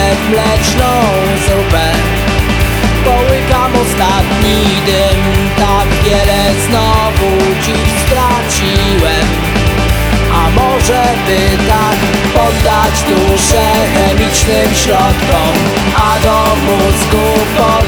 mleczną zupę. Połykam ostatni dym, tak wiele znowu dziś straciłem. A może by tak poddać duszę chemicznym środkom, a do mózgu